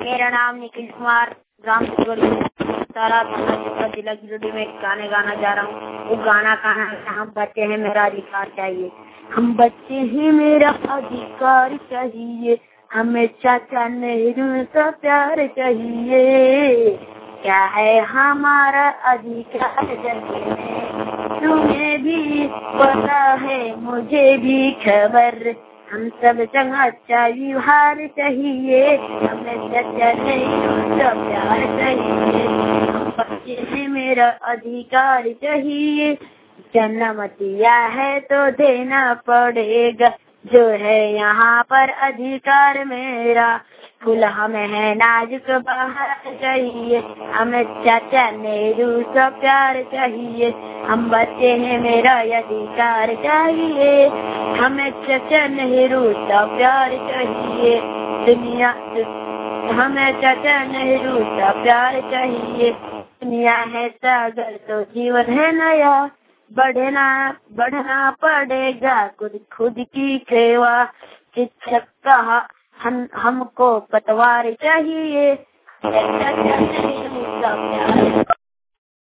मेरा नाम निखिल कुमार, ग्राम तारा थाना जिला गिरिडीह में गाने गाना जा रहा हूँ। वो गाना गाना हम बच्चे हैं मेरा अधिकार चाहिए, हम बच्चे हैं मेरा अधिकार चाहिए, हमें चाचा नेहरू का प्यार चाहिए। क्या है हमारा अधिकार जगने, तुम्हें भी पता है मुझे भी खबर, हम सब संग अच्छा व्यवहार चाहिए, हमें चाचा नेहरू का प्यार चाहिए, हम बच्चे हैं मेरा अधिकार चाहिए। जन्म दिया है तो देना पड़ेगा, जो है यहाँ पर अधिकार मेरा, फूल हमें है नाजुक बाहर चाहिए, हमें चाचा नेहरू का प्यार चाहिए, हम बच्चे हैं मेरा अधिकार चाहिए, हमें चाचा नेहरू का प्यार चाहिए, दुनिया हमें चाचा नेहरू का प्यार चाहिए। दुनिया है सागर तो जीवन है नया, बढ़ना पड़ेगा खुद की सेवा, शिक्षक कहा हमको पतवार चाहिए, चाचा नेहरू का प्यार